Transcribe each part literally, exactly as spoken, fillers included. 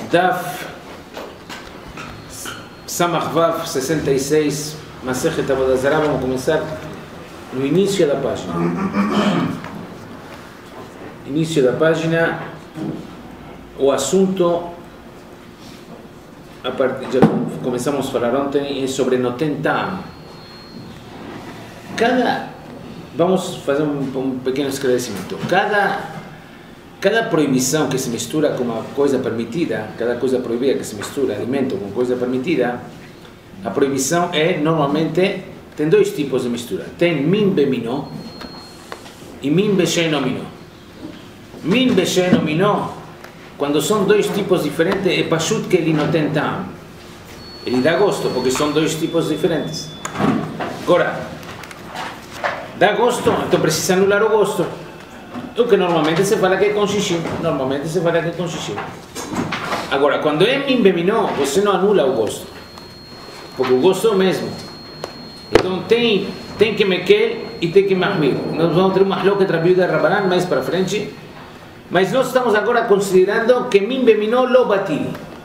Daf Samach Vav sessenta e seis, Masechet Avodah Zarah. Vamos começar no início da página. Início da página, o assunto, a part... já começamos a falar ontem, é sobre Noten Ta'am. Cada, vamos fazer um, um pequeno esclarecimento. Cada Cada proibição que se mistura com uma coisa permitida, cada coisa proibida que se mistura, alimento com coisa permitida, a proibição é, normalmente, tem dois tipos de mistura. Tem min beminó e min besheno minó. Min besheno minó, quando são dois tipos diferentes, é pashut que ele não tem ta'am. Ele dá gosto, porque são dois tipos diferentes. Agora, dá gosto, então precisa anular o gosto. O que normalmente se fala que é com xixi. Normalmente se fala que é com xixi. Agora, quando é min beminó, você não anula o gosto. Porque o gosto é o mesmo. Então tem, tem que mequel e tem que mahmir. Nós vamos ter uma mahloket Rabi Yehuda Rabbanan mais para frente. Mas nós estamos agora considerando que min beminó lo batil.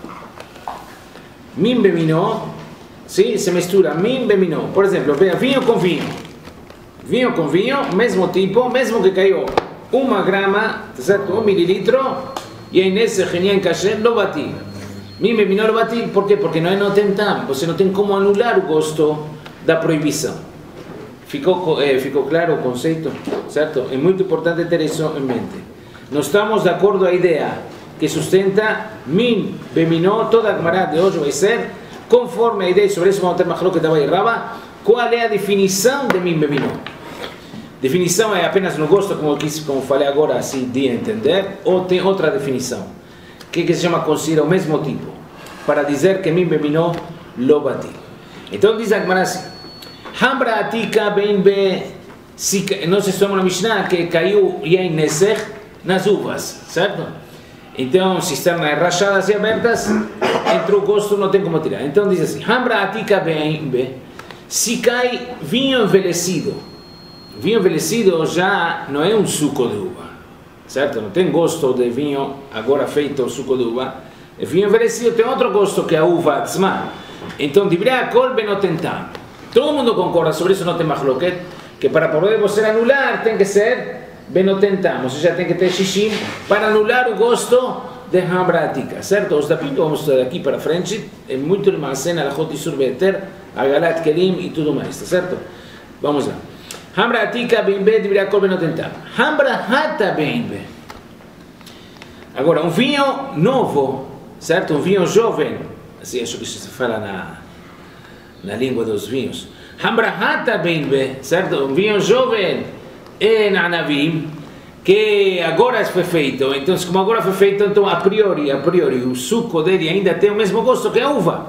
Min beminó, sim, se mistura min beminó. Por exemplo, veja, vinho com vinho. Vinho com vinho, mesmo tipo, mesmo que caiu uma grama, certo? Um mililitro, e aí nesse genial kasher lo bati. Min beminó lo bati, por quê? Porque não tem ta'am, você não tem como anular o gosto da proibição. Ficou, eh, ficou claro o conceito, certo? É muito importante ter isso em mente. Nós estamos de acordo a ideia que sustenta min beminó, toda a Gemara de hoje vai ser conforme a ideia, sobre isso vamos ter mahloket Abai e Rava. Qual é a definição de min beminó? Definição é apenas no gosto, como eu quis, como falei agora, assim, de entender, ou tem outra definição, que, que se chama considera o mesmo tipo, para dizer que min beminó lo bati. Então diz a Gemara assim, Hambra atika ben be, nós estamos na Mishnah, que caiu yain nesech nas uvas, certo? Então, cisternas rachadas e abertas, entre o gosto não tem como tirar. Então diz assim, Hambra atika ben be, se cai vinho envelhecido, vinho envelhecido já não é um suco de uva, certo? Não tem gosto de vinho agora feito suco de uva. E vinho envelhecido tem outro gosto que a uva atzma. Então, divrei kol benoten ta'am. Todo mundo concorda sobre isso, não tem mahloket, que para poder você anular tem que ser benoten ta'am, ou seja, tem que ter xixim para anular o gosto de hambra atika, certo? Os da pinto vamos estudar daqui para frente, é muito almacena, alachot isur be'eter, agalat kelim e tudo mais, tá certo? Vamos lá. Hambra atika ben be divrei kol benoten ta'am. Hambra hata ben be. Agora, um vinho novo, certo? Um vinho jovem, assim acho que se fala na, na língua dos vinhos. Hambra hata ben be, certo? Um vinho jovem em anavim, que agora foi feito. Então, como agora foi feito, então a priori, a priori, o suco dele ainda tem o mesmo gosto que a uva.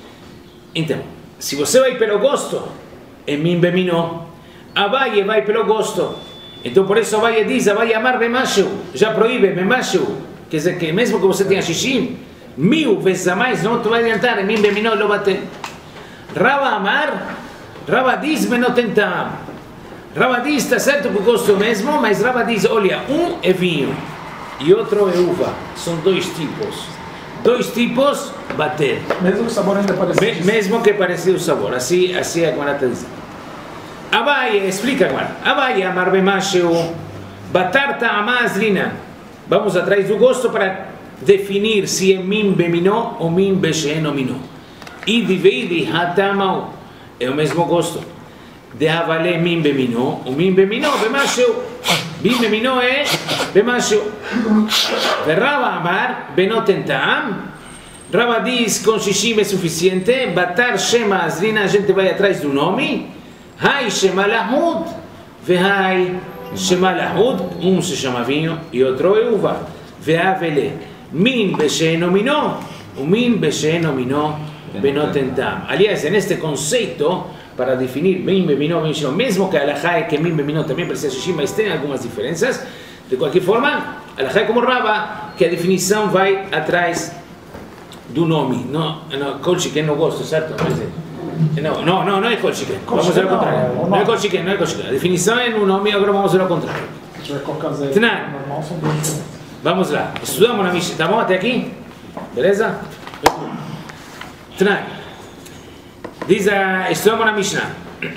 Então, se você vai pelo gosto, é min beminó. Abaye vai pelo gosto. Então por isso Abaye diz, Abaye amar bemashu, já proíbe bemashu, quer dizer que mesmo que você tenha xixi, mil vezes a mais não te vai adiantar, min beminó lo bate. Rava amar, Rava diz benoten ta'am. Rava diz, está certo que o gosto é o mesmo, mas Rava diz, olha, um é vinho e outro é uva, são dois tipos. Dois tipos, bater. Mesmo que o sabor ainda é parecido. Mesmo que é parecido o sabor, assim, assim a Gemara está dizendo. Abaye, explica agora. Abaye amar bemasheu, batar ta'amá azlina. Vamos atrás do gosto para definir se é min beminó ou min besheno minó. E de veidi hatamau é o mesmo gosto. De avale min beminó, o min beminó bemasheu. Min beminó é bemasheu. Verrava amar benoten ta'am. Rava diz com xixim é suficiente. Batar shema azlina, a gente vai atrás do nome. Hai shema lahud, vehai shema lahud, um se chama vinho e outro é uva. Veavele, min besheno minó, o min besheno minó benoten ta'am. Aliás, neste conceito, para definir min beminó, mesmo que a alajá é que min beminó também precisa xixi, mas tem algumas diferenças. De qualquer forma, a alajá é como Rava, que a definição vai atrás do nome. Não, não, colchi que não gosto, certo? No, no, no, no es kol shiken. Vamos a hacer lo contrario. No, no es kol shiken, no es kol shiken. La definición en un nome, ahora vamos a hacer lo contrario. Tnan. Vamos lá. Estudamos na Mishnah. Estamos até aqui? Beleza? Trai. Diz a... Estamos na Mishnah.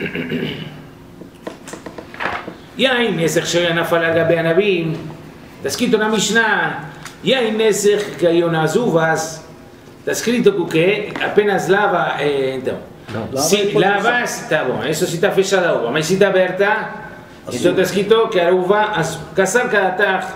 Yain Nesech Shaya Nafal al Gabe Anabim. Está escrito na Mishnah. Yain Nesech caiu nas uvas. Está escrito que o quê? Apenas lava... Eh, então. Não, se lavas, tá bom. Isso se está fechada a uva. Mas se está aberta, então está escrito que a uva... Kasar Kadatach.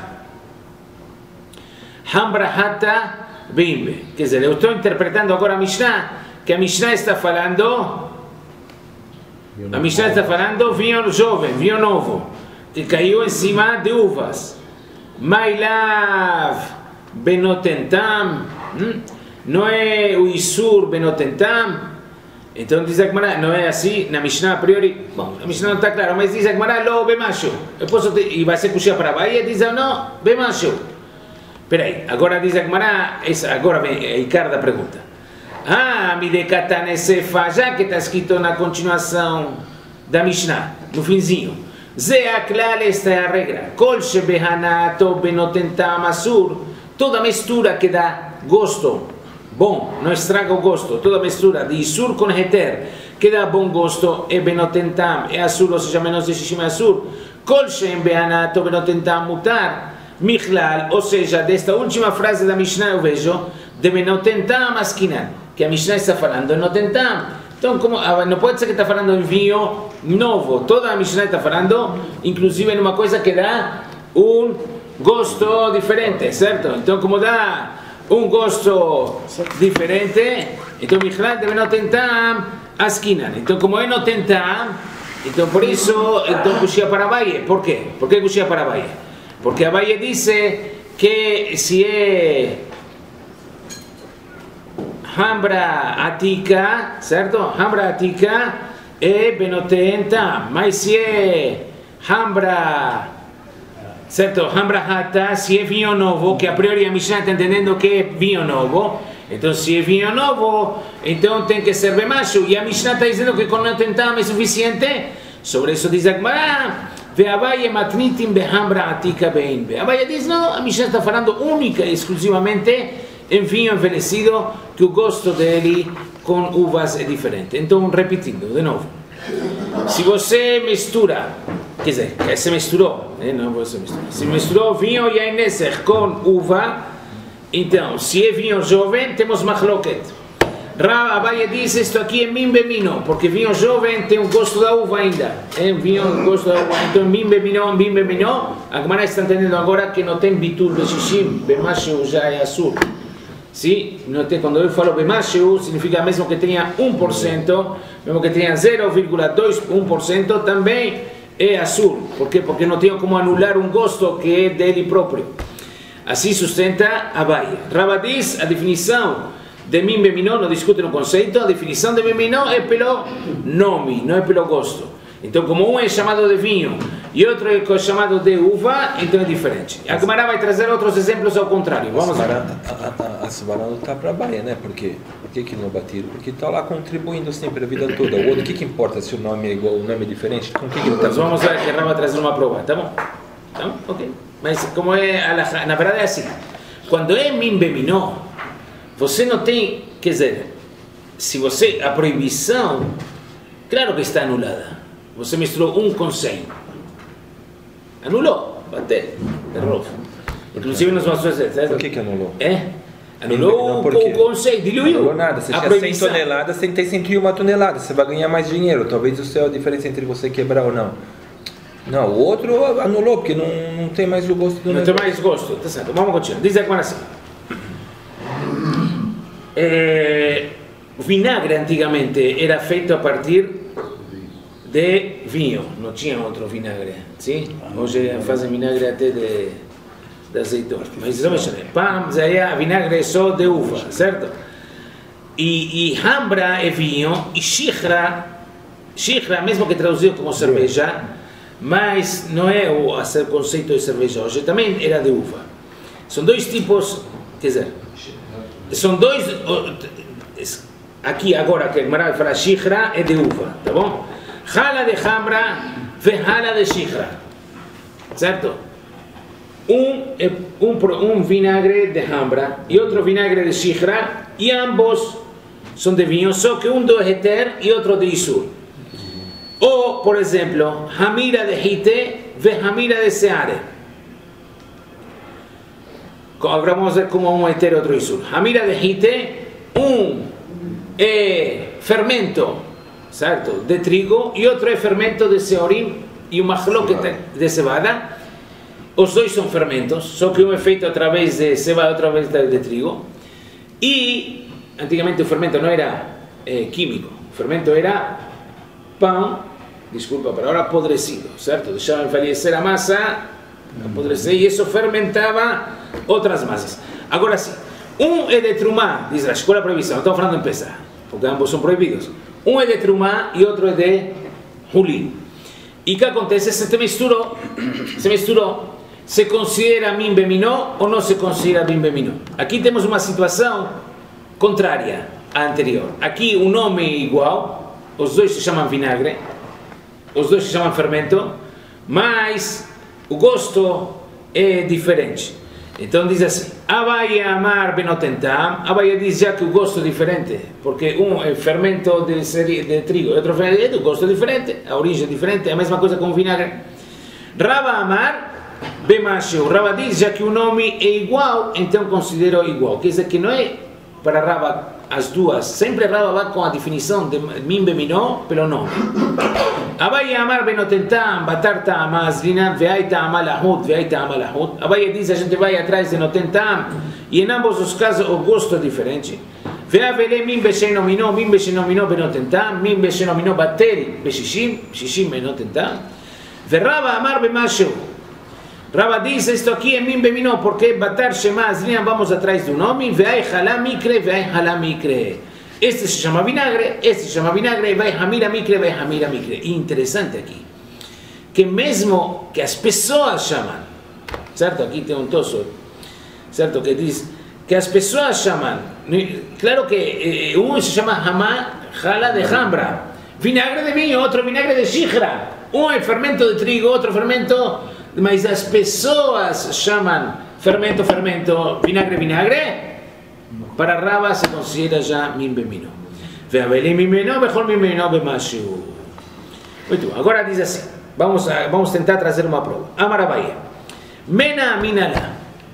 Hambra Hata Bimbe. Quer dizer, eu estou interpretando agora a Mishnah, que a Mishnah está falando... A Mishnah está falando vinho jovem, vinho novo, que caiu em cima de uvas. Mailav benotentam, não é o Isur benotentam. Então diz a Gemara, não é assim na Mishnah a priori. Bom, a Mishnah não está clara, mas diz a Gemara, lo bemacho. Eu posso ter, e vai ser puxar para a Bahia, diz não, bemacho. Espera aí, agora diz a Gemara, agora vem a Icar da pergunta. Ah, me decatane sefa, já que está escrito na continuação da Mishnah, no finzinho. Ze aklal, esta é a regra. Kol shebehanato benotentam asur. Toda mistura que dá gosto bom, não estraga o gosto. Toda mistura de isur com heter que dá bom gosto é benotentam, é asur, ou seja, menos de shishim asur. Kol shebehanato benotentam mutar. Michlal, ou seja, desta última frase da Mishnah eu vejo de benotentam askinan, que a Mishnah está falando em notentam. Então, como, não pode ser que está falando em vinho novo. Toda a Mishnah está falando, inclusive, em uma coisa que dá um gosto diferente, certo? Então, como dá um gosto diferente, então, Michlal de notentam askinan. Então, como é notentam, então, por isso, então, puxia para a Bahia. Por quê? Por que puxia para a Bahia? Porque a Bahia diz que se é Hambra Atika, certo? Hambra Atika é benotentam, mas se é Hambra, certo? Hambra Hata, se é vinho novo, que a priori a Mishnah está entendendo que é vinho novo, então se é vinho novo, então tem que ser bemacho, e a Mishnah está dizendo que com notentam é suficiente. Sobre isso diz a Gemara, Abaye matnitim behambra atika beinbe. Abaye diz, não, a Mishnah está falando única e exclusivamente em vinho envelhecido, que o gosto dele com uvas é diferente. Então, repetindo, de novo. Se você mistura, quer dizer, se misturou, eh, não você mistura, se misturou vinho e Nesech com uva, então, se é vinho jovem, temos machloket. Rav Abaye diz, isto aqui é mimbe mino, porque vinho jovem tem o gosto da uva ainda. É vinho o gosto da uva. Então, mimbe mino, mimbe mino, a Gemara está entendendo agora que não tem bitul beshishim, bemacho já é azul. Sim, quando eu falo bemacho, significa mesmo que tenha um por cento, mesmo que tenha zero vírgula dois por cento, também é azul. Por quê? Porque não tem como anular um gosto que é dele próprio. Assim sustenta Abaye. Rav diz, a definição de mimbe mino, não discute no conceito, a definição de mimbe mino é pelo nome, não é pelo gosto. Então, como um é chamado de vinho e outro é chamado de uva, então é diferente. A Gemara vai trazer outros exemplos ao contrário. Vamos lá. A Svara não está para a Bahia, né? Por quê? Por que, que não batiram? Porque está lá contribuindo sempre a vida toda. O outro, o que, que importa se o nome é igual, o nome é diferente? Com que que ele tá Nós vamos ver que a vai trazer uma prova, tá bom? Tá bom? Ok. Mas como é, na verdade é assim. Quando é mimbe mino, você não tem, quer dizer, se você, a proibição, claro que está anulada. Você misturou um com cem. Anulou, bateu, errou. Inclusive nós vamos fazer, certo? Por que que anulou? É? Anulou o conceito, diluiu. Não anulou nada, você tinha cem toneladas, você tem cento e uma toneladas, você vai ganhar mais dinheiro. Talvez o seu a diferença entre você quebrar ou não. Não, o outro anulou, porque não, não tem mais o gosto do Não negócio. Tem mais gosto, tá certo. Vamos continuar. Diz agora assim. É, o vinagre antigamente era feito a partir de vinho, não tinha outro vinagre, sim? Hoje fazem vinagre até de, de azeitona, mas não mexe, pam, já vinagre só de uva, certo? E, e hambra é vinho, e shikra, shikra, mesmo que traduzido como cerveja, mas não é o, o conceito de cerveja hoje, também era de uva. São dois tipos, quer dizer, são dois, aqui agora que a Gemara vai falar shikra é de uva, tá bom? Hala de hambra ve hala de shikra, certo? um, um, um vinagre de hambra e outro vinagre de shihra, e ambos são de vinho, só que um do heter e outro de isur. Ou, por exemplo, hamira de hite ve hamira de seare. Agora vamos ver como um heter e outro isur. Hamira de hite, um é fermento, certo, de trigo, e outro é fermento de seorim e uma mahloket de cevada. Os dois são fermentos, só que um é feito através de cevada, outra vez de trigo. E antigamente o fermento não era eh, químico, o fermento era pão, desculpa, para ahora apodrecido, certo? Deixava envelhecer a massa, apodrecer, e isso fermentava outras massas. Agora sim, um é de trumá, diz a escola proibição, estamos falando em Pesach, porque ambos são proibidos. Um é de trumá e outro é de hulin. E o que acontece? Se te misturou, se misturou, se considera min beminó ou não se considera min beminó? Aqui temos uma situação contrária à anterior. Aqui o nome é igual, os dois se chamam vinagre, os dois se chamam fermento, mas o gosto é diferente. Então diz assim, Abaye amar benotentam, Abaye diz já que o gosto é diferente, porque um é fermento de, de trigo e outro é de gosto diferente, a origem é diferente, é a mesma coisa com o vinagre. Rava amar bemasheu, Rava diz já que o nome é igual, então considero igual, quer dizer que não é para Rava as duas, sempre Rava vai com a definição de min beminó pelo nome. Abaye amar benotentam, batar ta'ama azrina, veai ta'ama lahut, veai ta'ama lahut. Abaye diz, a gente vai atrás de notentam, e em ambos os casos o gosto é diferente. Veavele min beshenomino, min beshenomino benotentam, min beshenomino batel beshishim, shishim benotentam. Verrava amar bemasheu. Rava diz, isto aqui é min beminó, porque batar shema azrina, vamos atrás do nome, veai halá mikre, veai halá mikre. Este se chama vinagre, este se chama vinagre, e vai hamira mikre, vai hamira mikre. E interessante aqui, que mesmo que as pessoas chamam, certo? Aqui tem um tosso, certo? Que diz que as pessoas chamam, claro que um se chama hamá, jala de hambra, vinagre de vinho, outro vinagre de shihra, um é fermento de trigo, outro fermento, mas as pessoas chamam fermento, fermento, vinagre, vinagre. Para Rava se considera já min beminó. Veavele min beminó, mejor min beminó bemasheu. Muito bom. Agora diz assim, vamos, a, vamos tentar trazer uma prova. Amar Abaye. Mena minala.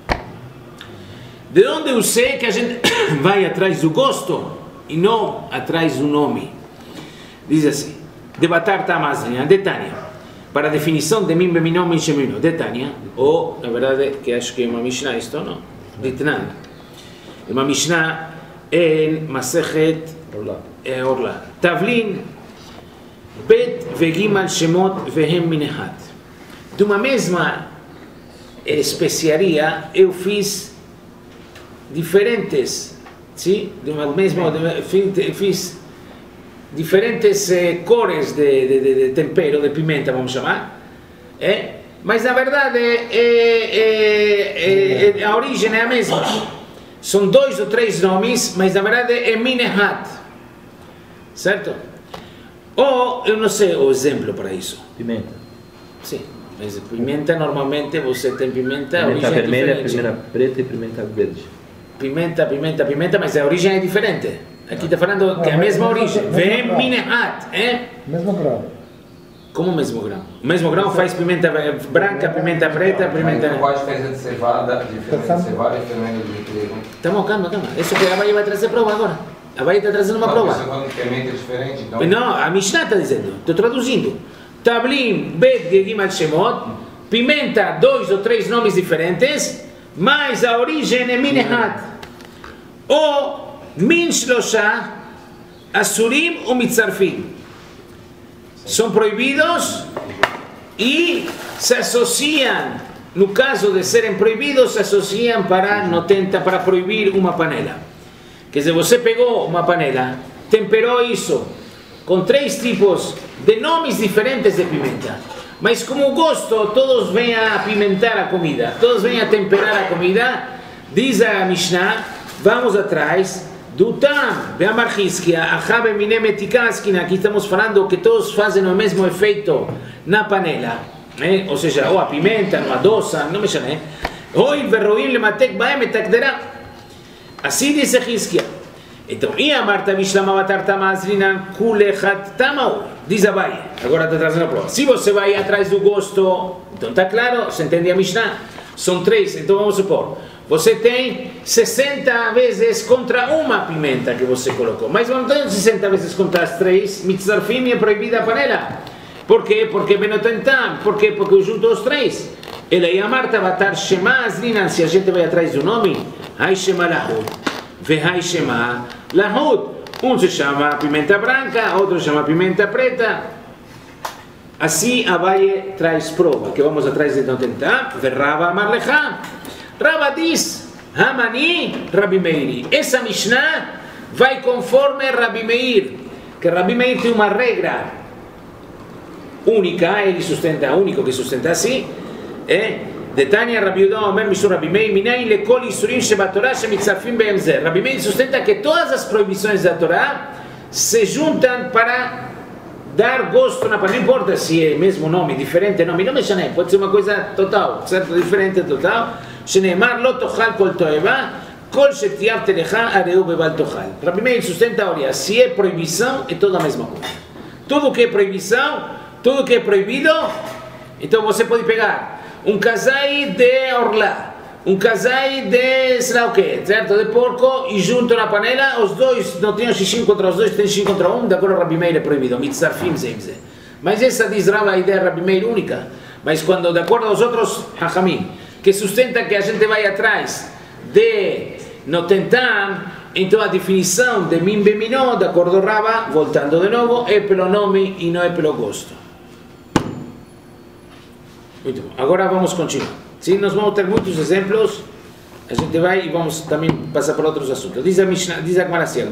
De onde eu sei que a gente vai atrás do gosto e não atrás do nome? Diz assim, de batar tamazrinha, de Tânia. Para a definição de min beminó, min sheminó, de Tânia, ou, na verdade, que acho que é uma Mishnah isto, não? De Tnan. Uma Mishnah em Masechet Orla. Tavlin Bet vegimal shemot vehem minehat. De uma mesma especiaria eu fiz diferentes, sim? De uma mesma fiz diferentes eh, cores de, de, de, de tempero, de pimenta, vamos chamar, eh? Mas na verdade é, é, é, a origem é a mesma. São dois ou três nomes, mas na verdade é minehat, certo? Ou, eu não sei o exemplo para isso. Pimenta. Sim, mas pimenta normalmente você tem pimenta, Pimenta origem vermelha, é pimenta preta e pimenta verde. Pimenta, pimenta, pimenta, mas a origem é diferente. Aqui está falando que é a mesma origem. Vem minehat, é? Mesmo grão. Como o mesmo grão? O mesmo grão faz pimenta branca, pimenta preta, pimenta... Mas qual a diferença de cevada, diferença de cevada e fermento de trigo? Calma, calma, calma. Isso que a Abaye vai trazer prova agora. A Abaye está trazendo uma Não, prova. você falando que pimenta é diferente, então... Não, a Mishnah está dizendo. Estou traduzindo. Tablim, bet, gegimal, shemot. Pimenta, dois ou três nomes diferentes, mas a origem é minehat. Ou min shlosha, asurim ou mitzarfim. São proibidos e se associam, no caso de serem proibidos, se associam para, no tenta, para proibir uma panela. Quer dizer, você pegou uma panela, temperou isso com três tipos de nomes diferentes de pimenta, mas como gosto, todos vêm a apimentar a comida, todos vêm a temperar a comida, diz a Mishnah, vamos atrás do tam, be'amar Hizkia, achabe mine metikaskina, aqui estamos falando que todos fazem o mesmo efeito na panela, eh? Ou seja, ou a pimenta, ou a doça, não mexa, né? Oi, verroim lematek baem metakdera. Assim diz Hizkia. Então, e a Marta Mishlama Batarta Mazrinan Kulechat Tamau. Diz a Baia. Agora está trazendo a prova. Se você vai atrás do gosto, então está claro, você entende a Mishnah. São três, então vamos supor. Você tem sessenta vezes contra uma pimenta que você colocou. Mas não tem sessenta vezes contra as três. Mitzarfim é proibida a panela. Por quê? Porque Benotentam. Por quê? Porque eu junto os três. Ela e a Marta Batar Shema Azrinan. Se a gente vai atrás do nome, Hai Shema Lahud. Vehai Shema Lahud. Um se chama pimenta branca, outro se chama pimenta preta. Assim Abaye traz prova, que vamos atrás de Benotentam. Verrava Amarlecha. Rava diz, Hamani, Rabi Meiri. Essa Mishnah vai conforme Rabi Meir. Que Rabi Meir tem uma regra única, ele sustenta, único que sustenta assim, é de Tanya Rabi Yehuda Omer Mishur Rabi Meir, Minayin lekol isurim shebatorah shemitzarfim behem zeh. Rabi Meir sustenta que todas as proibições da Torá se juntam para dar gosto na panela. Não importa se é mesmo nome, diferente nome, não mexe, pode ser uma coisa total, certo? Diferente total. שנאמר לא תאכל כל תועבה, כל שתייבת לך הראו בבל תאכל. Rabi Meir sustenta a olha, se é proibição, é toda a mesma coisa. Tudo que é proibição, tudo que é proibido, então você pode pegar um casai de orlá, um casai de sei lá o que, certo? De porco, e junto na panela, os dois não tinham xixi contra os dois, tem xixi contra um, de acordo Rabi Meir é proibido, mitzarfim zemze. Mas essa diz Rava, a ideia Rabi Meir única. Mas quando de acordo aos outros, hachamim, que sustenta que a gente vai atrás de Notentam, então a definição de Min Beminó, de acordo Rava, voltando de novo, é pelo nome e não é pelo gosto. Muito bom. Agora vamos continuar. Sim, nós vamos ter muitos exemplos, a gente vai e vamos também passar por outros assuntos. Diz a Mishnah, diz a Gemara assim.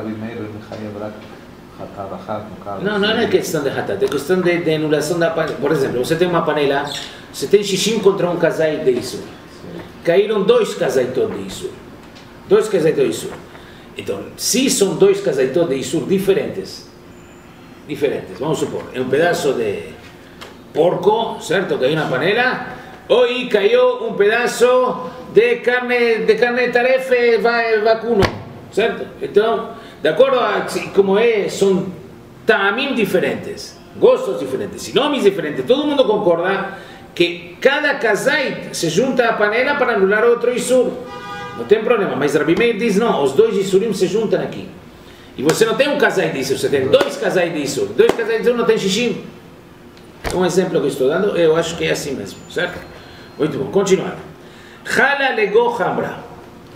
Não, não é questão de hatat, é questão de, de anulação da panela. Por exemplo, você tem uma panela, você tem xixi contra um casai de isso. Caíram dois casaitos de isso. Dois casaitos de isso. Então, se são dois casaitos de isso diferentes, diferentes, vamos supor, é um pedaço de porco, certo? Caiu na panela, ou caiu um pedaço de carne de carne tarefe vacuno, certo? Então, de acordo a como é, são tamim diferentes, gostos diferentes, nomes diferentes. Todo mundo concorda que cada casai se junta à panela para anular outro isur. Não tem problema, mas Rabi Meir diz não, os dois isurim se juntam aqui. E você não tem um casai de isur, você tem dois casai de isur. Dois casai de isur não tem xixi. É um exemplo que eu estou dando, eu acho que é assim mesmo, certo? Muito bom, continuando. Chala lego hambra.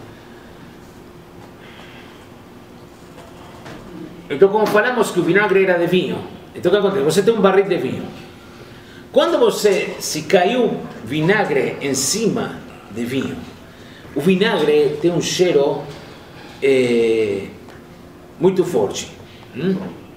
Então, como falamos que o vinagre era de vinho, então o que acontece? Você tem um barril de vinho. Quando você, se caiu vinagre em cima de vinho, o vinagre tem um cheiro é, muito forte. Hum?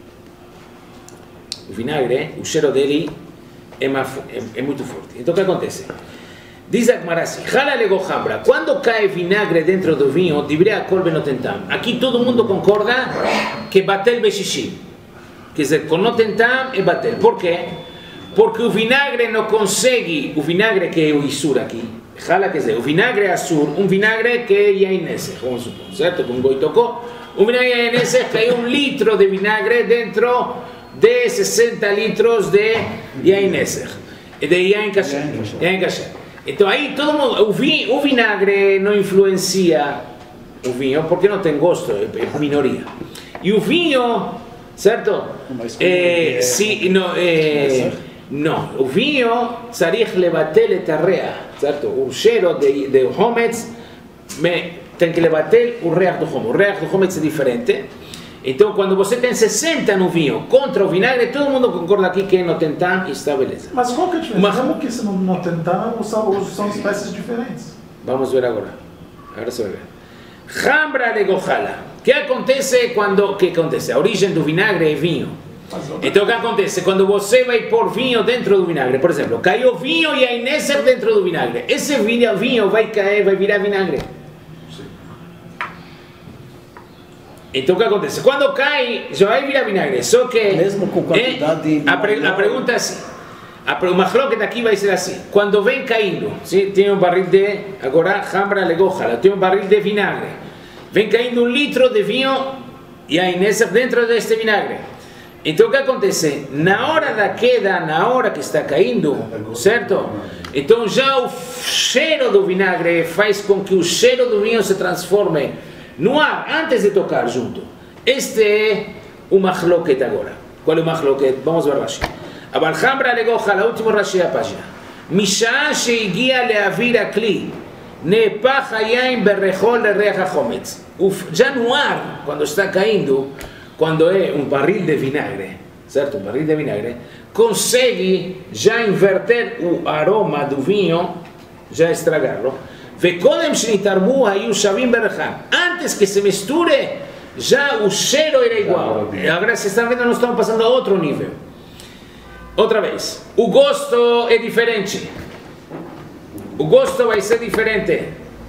O vinagre, o cheiro dele é, é, é muito forte. Então, o que acontece? Diz a Gemara assim, quando cai vinagre dentro do vinho, aqui todo mundo concorda que batel bexishi. Quer dizer, com notentam é batel. Por quê? Porque o vinagre não consegue, o vinagre que é o isur aqui, quer dizer, o vinagre azul, um vinagre que é yainese, vamos supor, certo? Com um goi tocou, um vinagre yainese caiu um litro de vinagre dentro de sessenta litros de yainese, de yain kasher. Então aí todo mundo, o, vinho, o vinagre não influencia o vinho porque não tem gosto, é, é minoria. E o vinho, certo? É, se, não, é, não, o vinho tzarich levatel et arrea, certo? O cheiro de, de hometz tem que levatel o reach do hometz. O reach do hometz é diferente. Então, quando você tem sessenta no vinho contra o vinagre, todo mundo concorda aqui que no tentam está beleza. Mas qual que é a diferença? Mas como que se não, não tentam são, são espécies diferentes? Vamos ver agora. Agora você vai ver. Hambra de gojala. O que acontece quando... O que acontece? A origem do vinagre é vinho. Então, o que acontece? Quando você vai pôr vinho dentro do vinagre, por exemplo, caiu vinho e a inéser dentro do vinagre. Esse vinho vai cair, vai virar vinagre. Então o que acontece? Quando cai, já vai virar vinagre. Só que mesmo com quantidade é, a, pre, a pergunta é assim: O machloket aqui vai ser assim. Quando vem caindo, ¿sí? Tem um barril de, agora, hambra legójala, tem um barril de vinagre. Vem caindo um litro de vinho e aí nessa, dentro deste vinagre. Então o que acontece? Na hora da queda, na hora que está caindo, certo? Então já o cheiro do vinagre faz com que o cheiro do vinho se transforme no ar antes de tocar junto. Este é o machloket agora. Qual é o machloket? Vamos ver Rashi. אבל חמרה לגוחל, האולטימו ראשי הפאג'ה. משעה שהגיע להעביר הכלי, נהפך היין בריחו לריח החומץ. Já no ar, quando está caindo, quando é um barril de vinagre, certo? Um barril de vinagre, consegue já inverter o aroma do vinho, já estragá-lo. וקודם שנתערבו היו שווים בריחם. Antes que se misture, já o cheiro era igual. Agora, vocês estão vendo, nós estamos passando a outro nível. Outra vez, o gosto é diferente. O gosto vai ser diferente.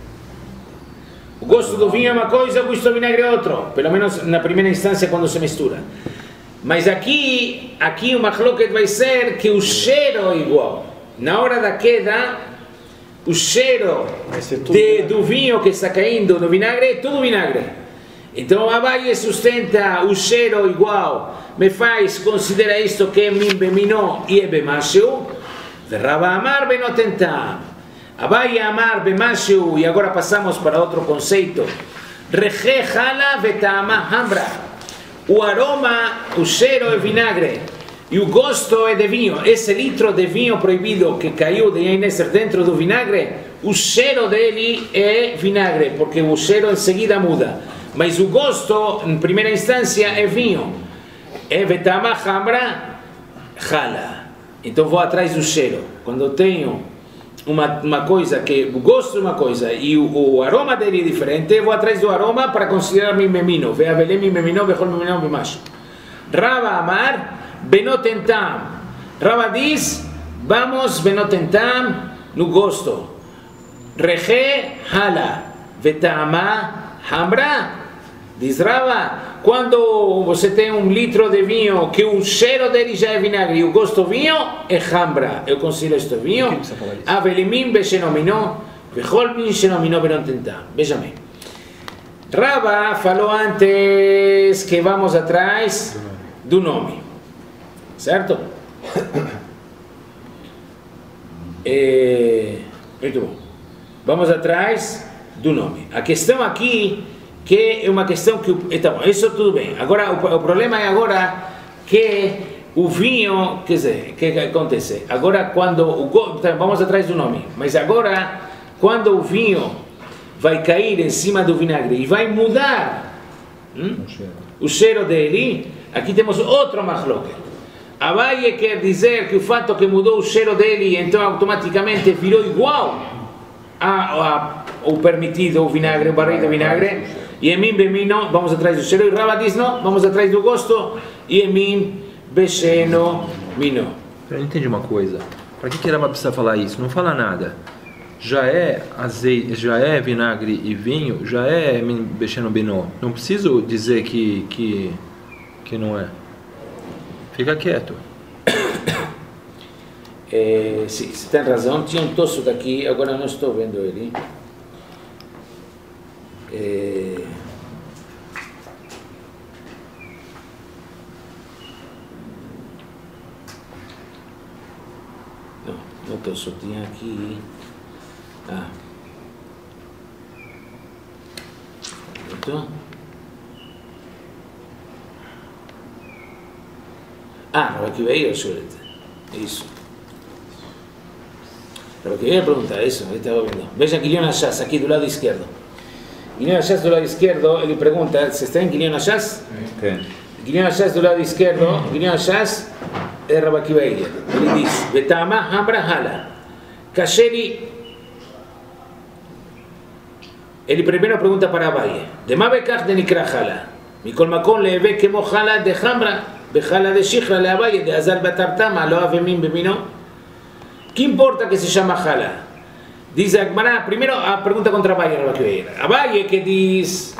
O gosto do vinho é uma coisa, o gosto do vinagre é outro. Pelo menos na primeira instância, quando se mistura. Mas aqui, aqui o machloket vai ser que o cheiro é igual. Na hora da queda, o cheiro de, do vinho que está caindo no vinagre é tudo vinagre. Então Abaye sustenta o cheiro igual. Me faz considerar isto que é min bemino e é bemasheu. Verrava amar benotentam. Abaye amar bemasheu. E agora passamos para outro conceito. Reje jala vetama hambra. O aroma, o cheiro é vinagre. E o gosto é de vinho. Esse litro de vinho proibido que caiu de Yain-Esser dentro do vinagre, o cheiro dele é vinagre, porque o cheiro em seguida muda. Mas o gosto, em primeira instância, é vinho. É vetama hambra jala. Então vou atrás do cheiro. Quando eu tenho uma, uma coisa que o gosto é uma coisa e o, o aroma dele é diferente, vou atrás do aroma para considerar mi memino. Ve'avelem mi memino, ve'chol mi memino bemash. Rava amar benotentam. Rava diz, vamos benotentam no gosto. Reje jala. Vetama hambra. Diz Rava, quando você tem um litro de vinho que o cheiro dele já é vinagre e o gosto do vinho é hambra, eu considero isto vinho. Avelimim beshenominó, vechol min shenominó benotentam. Veja bem. Rava falou antes que vamos atrás do nome, certo? É, muito bom. Vamos atrás do nome. A questão aqui que é uma questão que... Então, isso tudo bem. Agora, o, o problema é agora que o vinho... Quer dizer, o que, que acontece? Agora, quando... O, então, vamos atrás do nome. Mas agora, quando o vinho vai cair em cima do vinagre e vai mudar hum, o, cheiro. o cheiro dele, aqui temos outro machloket. Abaye quer dizer que o fato que mudou o cheiro dele, então automaticamente virou igual a, a, ao permitido, o vinagre, o barril de vinagre. E em mim bemino, vamos atrás do cheiro. E Rava diz não, vamos atrás do gosto. E em mim besheno mino. Eu não entendi uma coisa. Para que que Rava precisa falar isso? Não fala nada. Já é azeite, já é vinagre e vinho, já é besheno mino. Não preciso dizer que que que não é. Fica quieto. É, sim, você tem razão. Tinha um tosso daqui, agora não estou vendo ele. É... Não, não estou, só tinha aqui. Ah. Então. Ah, não, aqui veio o senhor. Isso. Pero que eu ia perguntar isso, eu estava vendo. Veja Guilherme Achaz, aqui do lado esquerdo. Guilherme Achaz do lado esquerdo, ele pergunta, você está em Guilherme Achaz? Tem. Guilherme Achaz do lado esquerdo, Guilherme Achaz é Rabakiveia. Ele diz, Betama hambra hala. Kasheri. Ele primeiro pergunta para Abaye. Dema bekach de nikra hala. Mikol makon leve kemo hala de hambra. Bechala de shikra le Abaye de azal batartama lo avemim bemino. Que importa que se chama hala? Diz a Gemara, primeiro a pergunta contra Abaye, Abaye que diz,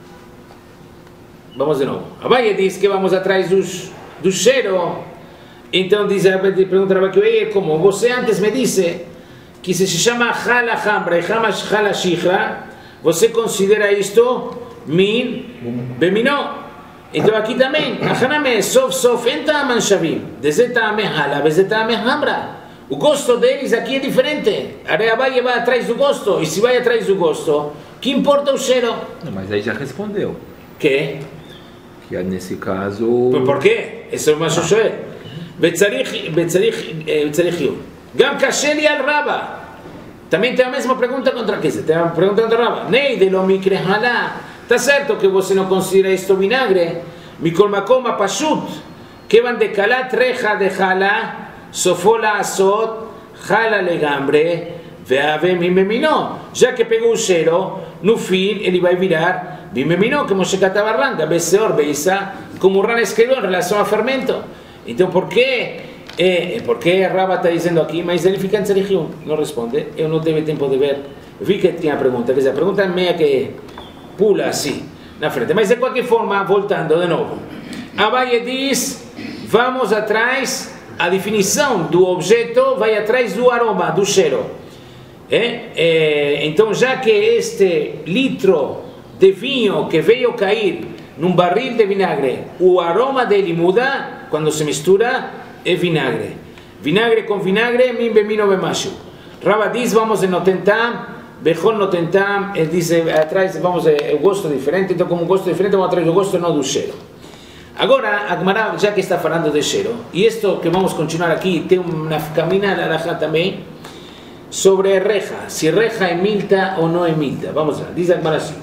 vamos de novo, Abaye diz que vamos atrás dos, do cheiro, Então diz, pergunta a Rabakioi, como você antes me disse que se chama Hala Hambra e Hala Shihra, você considera isto Min Beminó. Então aqui também, Achaname Sof Sof Entaman Shavim, Dezetame Hala, Dezetame Hambra. O gosto deles aqui é diferente. A Abaye vai atrás do gosto, e se vai atrás do gosto, que importa o cheiro? Não, mas aí já respondeu. Que? Que nesse caso... Por quê? Isso é uma chuchoe. Betzarich, Betzarich, Betzarich Yud. Gam Kasheli al Raba. Também tem a mesma pergunta contra quem? Tem a pergunta contra o Raba. Nei de lo mikre halá. Está certo que você não considera isto vinagre? Mikol makom apashut. Kevan de kalat reja de halá. Sofola asot. Hala legambre. Veave mimemino. Já que pegou o cheiro, no fim ele vai virar mimemino, como se cata barranca. Beseor, beisa, como o Ran escreveu em relação a fermento. Então por que? É, porque a Raba está dizendo aqui, mas ele fica em Tzarichium, não responde, eu não tive tempo de ver, vi que tinha a pergunta, quer dizer, a pergunta é meia que pula assim, na frente, mas de qualquer forma, voltando de novo, Abaye diz, vamos atrás, a definição do objeto vai atrás do aroma, do cheiro, é? É, então já que este litro de vinho que veio cair num barril de vinagre, o aroma dele muda, quando se mistura, é vinagre. Vinagre com vinagre, min bemino bemashu. Raba diz, vamos em notentam, bechon notentam, ele diz atrás, vamos, é o gosto diferente, então como gosto diferente, vamos atrás do gosto, não do cheiro. Agora, a Gemara, já que está falando de cheiro, e isto que vamos continuar aqui, tem uma caminha laranja também, sobre reja, se reja é milta ou não é milta. Vamos lá, diz a Gemara assim.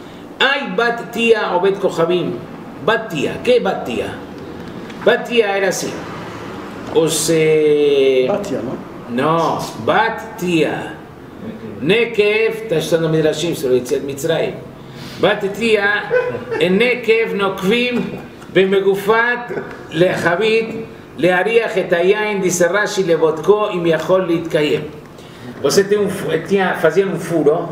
Ai bat tia o bet kohabim. Bat tia, que é bat tia? Bat tia era assim. Os... Eh... Batia, não? Não, bat tia. Nekev, está estudando Midrashim sobre Yetziat Mitzrayim. Bat tia, e Nekev nokvim במגופת לחבית להריח את היין דיסרשי לבודקו אם יכול להתקיים. Você tem um, tinha, fazia um furo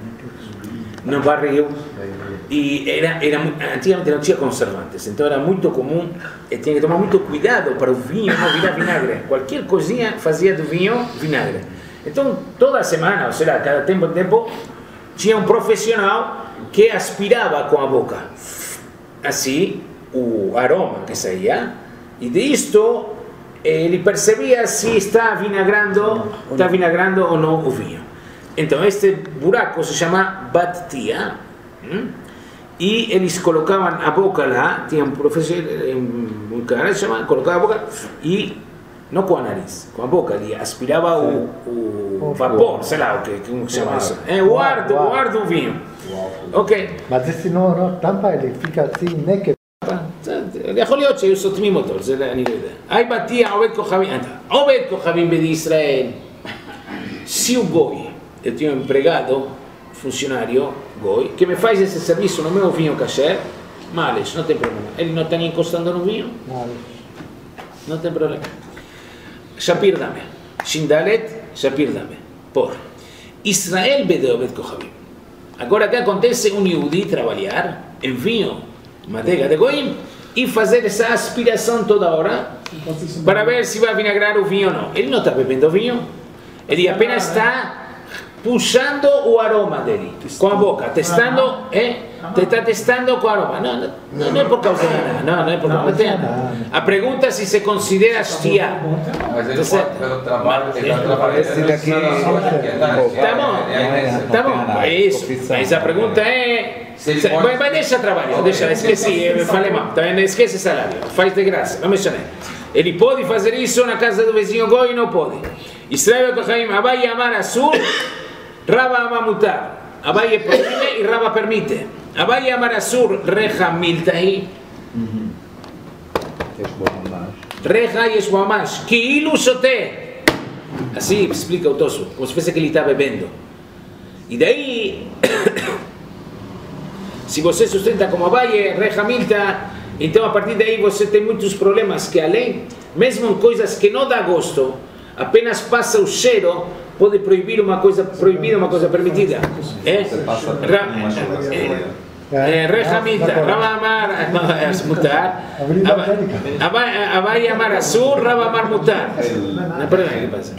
no barril e era, era, antigamente não tinha conservantes, então era muito comum e tinha que tomar muito cuidado para o vinho não virar vinagre. Qualquer coisinha fazia do vinho vinagre. Então toda semana, ou seja, cada tempo em tempo, tinha um profissional que aspirava com a boca, assim, o aroma que saía, e disto ele percebia se está vinagrando, está vinagrando ou não o vinho. Então este buraco se chama batia, hum? E eles colocavam a boca lá, tinha um professor, um cara que se chama, colocava a boca e não com o nariz, com a boca ali, aspirava o, o vapor, sei lá o que, como se chama isso, é o ar do, o ar do vinho. Ok. Mas esse não, não tampa, ele fica assim, né? Que יכול להיות שהיו סותמים אותו, זה אני לא יודע. היי בתיה עובד כוכבים, עובד כוכבים בישראל. Se o goi, eu tenho um empregado, funcionário goi, que me faz esse serviço no meu vinho kasher, males, não tem problema. Ele não está nem encostando no vinho, não tem problema. Shapir dame, Shindalet, Shapir dame. Por Israel bede Obed Kochavim. Agora o que acontece? Um Yehudi trabalhar em vinho, manteiga de goim, e fazer essa aspiração toda hora para ver se vai vinagrar o vinho ou não. Ele não está bebendo vinho, ele apenas está puxando o aroma dele com a boca, testando, é, está testando com o aroma. Não, não, não é por causa de nada, não, não é por causa de nada. A pergunta é se se considera shtia. Mas ele pode, pelo trabalho, ele trabalha daqui. Tá bom, tá bom, é isso. Mas a pergunta é. Vai, vai, deixa trabalho, deixa, esqueci, falei mal, tá vendo? Esquece salário, faz de graça, não menciona. Ele pode fazer isso na casa do vizinho goi, não pode. Israel Kochavim, Abaye amar asur, Raba ama mutar. Abaye proíbe e Raba permite. Abaye amar asur, reja miltahi. Reja yeshwamash, ki'ilu sote. Assim explica o Tosso, como se fosse que ele está bebendo. E daí... Se você sustenta como Abaye, reja milta, então a partir daí você tem muitos problemas que além, mesmo em coisas que não dá gosto, apenas passa o cheiro, pode proibir uma coisa proibida, uma coisa permitida. É? Eh, Reja Milta, Raba Amar, no, es mutar. Abai Amar Asur, Raba Amar mutar. No, perdón, ¿qué pasa?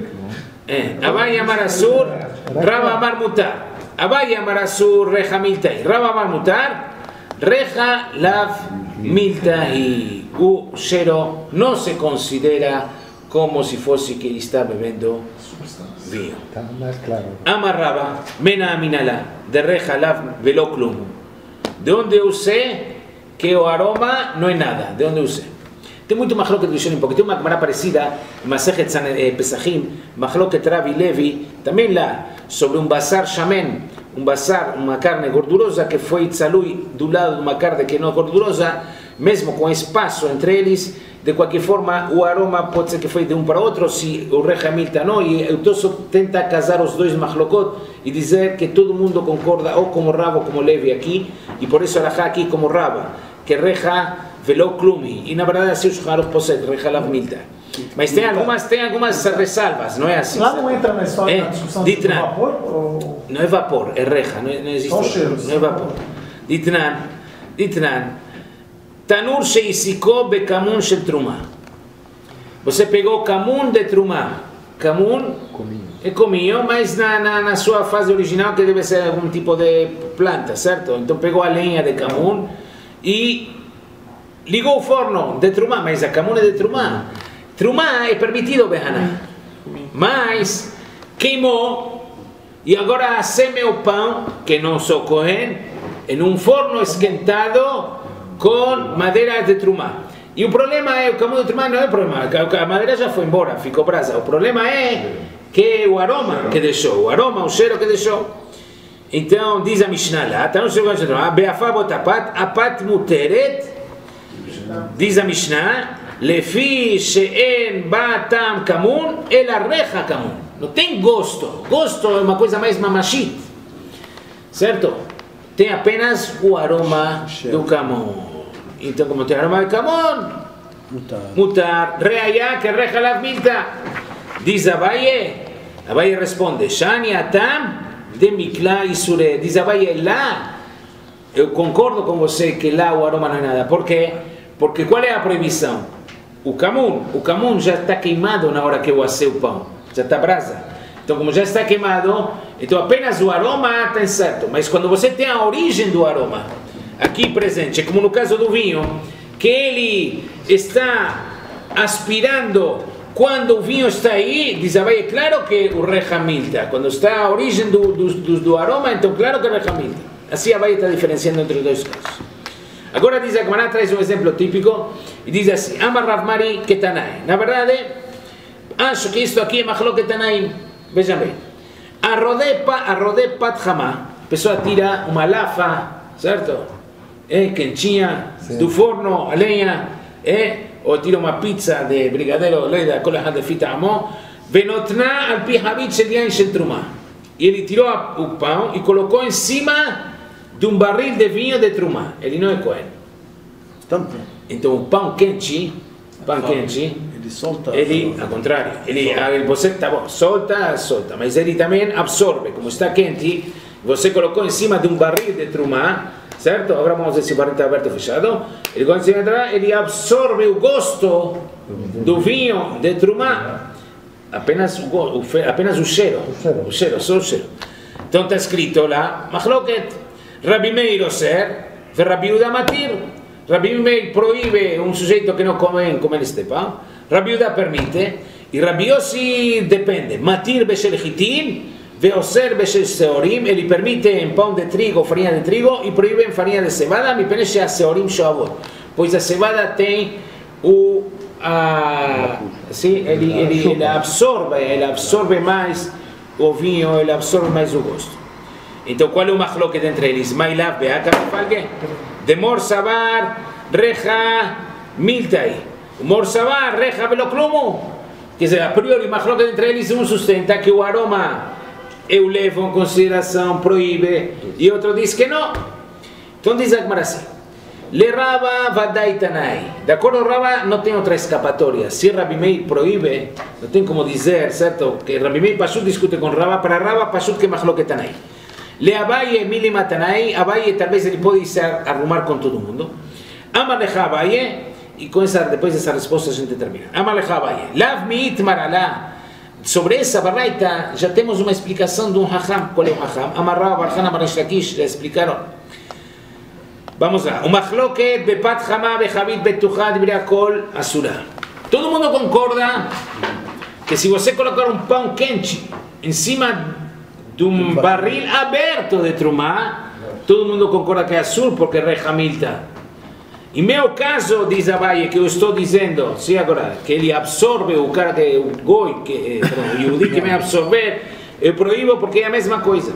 Eh, Abai Amar Asur, Raba Amar mutar. Abai Amar Asur, Reja Milta, Raba Amar mutar. Reja Lav Milta y U Shero no se considera como si fuese que está bebiendo vino. Está más claro. Amarraba, Mena Aminala, de Reja Lav Veloclum. ¿De dónde usé que o aroma no es nada? ¿De dónde usé? Tem muito mahloket rishonim, porque tem uma Gemara parecida, Masechet Pesachim, mahloket Rabi Levi, também lá, sobre um basar shamen, um basar, uma carne gordurosa que foi tzalui do lado de uma carne que não é gordurosa, mesmo com espaço entre eles, de qualquer forma o aroma pode ser que foi de um para outro, se o Reja Milta não, e o Tosso tenta casar os dois mahlokot e dizer que todo mundo concorda ou como Rava ou como Levi aqui, e por isso Alajá aqui como Rava, que Reja Velo Klumi, e na verdade assim os Haruch posed, Reja Lav Milta. Mas tem algumas, tem algumas ressalvas, não é assim? Lá não entra na história É, da discussão de Ditnan. vapor? Ou... Não é vapor, é reja, não, não existe Só vapor, cheiro, não é só. vapor. Ditnan, Ditnan, Tanur sheisiko bekamun shel truma. Você pegou kamun de truma. Kamun é cominho, mas na, na, na sua fase original que deve ser algum tipo de planta, certo? Então pegou a lenha de kamun e ligou o forno de truma, mas a kamun é de truma. Truma é permitido, Behaná. Mas queimou e agora asseme o pão, que não sou Cohen, em um forno esquentado com madeira de truma. E o problema é, o caminho de truma não é o problema, a madeira já foi embora, ficou brasa. O problema é que o aroma que deixou, o aroma, o cheiro que deixou. Então, diz a Mishnah lá, tá no segundo truma, Beafá botapat, apat muteret, diz a Mishnah, Lefi she'en batam kamun, ela reja kamun. Não tem gosto. Gosto é uma coisa mais mamashit. Certo? Tem apenas o aroma do kamun. Então, como tem aroma de kamun, mutar. Reaya que reja la milta. Diz Abaye. Abaye responde, Shani atam de mikla isure. Diz Abaye, lá, eu concordo com você que lá o aroma não é nada. Por quê? Porque qual é a proibição? O camun, o camun já está queimado na hora que eu assei o pão, já está brasa. Então, como já está queimado, então apenas o aroma está certo. Mas quando você tem a origem do aroma aqui presente, como no caso do vinho, que ele está aspirando quando o vinho está aí, diz a é claro que o Reja Milta. Quando está a origem do, do, do, do aroma, então claro que é Reja Milta. Assim a Abaye está diferenciando entre os dois casos. Agora diz a Gemara, traz um exemplo típico e diz assim, Amar Rav Mari Ketanai. Na verdade, acho que isto aqui é Machlok Ketanaim. Vejam bem. Arrodé pat hamá. A pessoa tira uma lafa, certo? É, quentinha, do forno, a lenha, é, ou tira uma pizza de brigadeiro, leida, cola de fita amó, venotná al pi habit shel yain shel truma. E ele tirou o pão e colocou em cima de um barril de vinho de truma. Ele não é Cohen. Então o pão quente, pão quente, ele solta. Ele, ao contrário, ele, ele você tá bom, solta, solta, mas ele também absorve, como está quente, você colocou em cima de um barril de truma, certo? Agora vamos ver se o barril está aberto ou fechado. Ele colocou em cima de truma, ele absorve o gosto do vinho de truma, apenas o, o, apenas o cheiro, o cheiro, só o cheiro. Então está escrito lá, Machloket, Rabi Meir Oser, Rabi Yehuda Matir. Rabi Meir proíbe um sujeito que não come comer este pão. Rabi Yehuda permite. E Rabi Yossi depende. Matir beshel chitin, veoser beshel seorim. Ele permite em pão de trigo, farinha de trigo, e proíbe em farinha de cevada. Me parece a seorim shoavot. Pois a cevada tem o... A, sim, ele, ele, ele absorve, ele absorve mais o vinho, ele absorve mais o gosto. Então, qual é o machloket entre eles? Mailav be'aka falge? De morsavar, reja, miltai. Morsavar, reja, veloclumo. Quer dizer, a priori, o machloket entre eles, um sustenta que o aroma eu levo em consideração, proíbe, e outro diz que não. Então, diz a Gemara assim. Le Rava vadai tanai. De acordo, Rava não tem outra escapatória. Se Rabi Meir proíbe, não tem como dizer, certo? Que Rabi Meir Pashut discute com Rava, para Rava Pashut que machloket tanai. Le Abaye Mili Matanai, Abaye tal vez ele pode se arrumar com todo mundo. Amaleja Abaye, e com essa, depois dessa resposta a gente termina. Amaleja Abaye, Lav Miit Maralá. Sobre essa baraita já temos uma explicação de um hacham. Qual é o hacham? Amarrava Barhana Barish Lakish, já explicaram. Vamos lá. O machloket bepat chama bechavit betuchá de kol asura. Todo mundo concorda que se você colocar um pão quente em cima de um barril aberto de trumá, todo mundo concorda que é azul porque é rehamilta. Em meu caso, diz Abaye, que eu estou dizendo, sim, agora, que ele absorve o cara que o goi, que, perdão, o yehudi que me absorver, eu proíbo porque é a mesma coisa.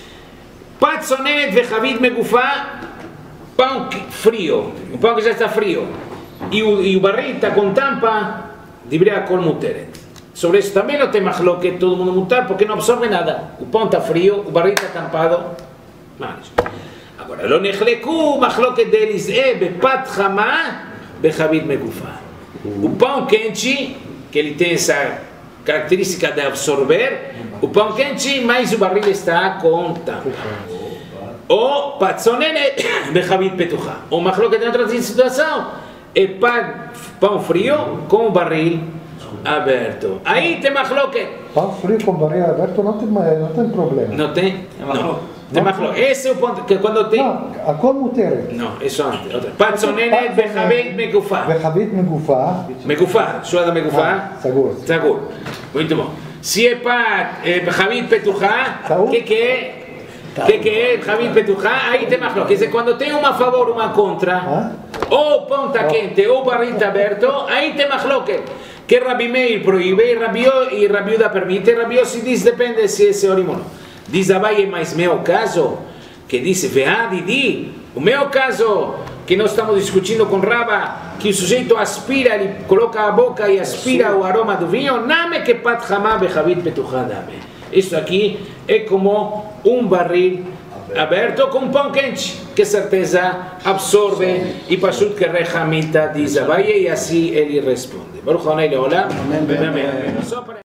Patzonet vechavit megufá, pão frio, um pão que já está frio, e o, e o barril está com tampa, deveria kol muteret. Sobre isso também não tem machloket, todo mundo mutar, porque não absorve nada. O pão está frio, o barril está tampado. Mas, agora, lo nechleku, machloket deles é bepat chama, bechavit megufá. O pão quente, que ele tem essa característica de absorver, o pão quente, mas o barril está com tampa. O patzonenet bechavit petuchá. O machloket em outra situação é pão frio com o barril aberto. Aí tem machloket. Pão frio com barril aberto não tem, não tem problema. Não tem? Não. Tem machloket. Esse é o ponto que quando tem... Não, a kol muteret. Não, isso antes. Patzonenet bechavit megufá. Bechavit megufá. Megufá. Sua da megufá? Sagur. Sagur. Muito bom. Se é pat bechavit petuchá, o que que é? O que, que é Javit Petuchá? Aí tem mais. Quer dizer, quando tem uma a favor, uma contra, ah? ou o pão está quente, ou o barril está aberto, aí tem mais. Que Rabi Meir proíbe e Rabi Uda permite. Rabi Yossi diz, depende se é senhor ou não. Diz Abaye, mas meu caso, que diz Veadidi, o meu caso, que nós estamos discutindo com Raba, que o sujeito aspira, ele coloca a boca e aspira o aroma do vinho, name que pat chamá Javit Petuchá dame. Isso aqui é como um barril aberto com pão quente, que certeza absorve e pashut que rehamita, diz Abaye, e assim ele responde. Baruch Hanei Leolam. Amém.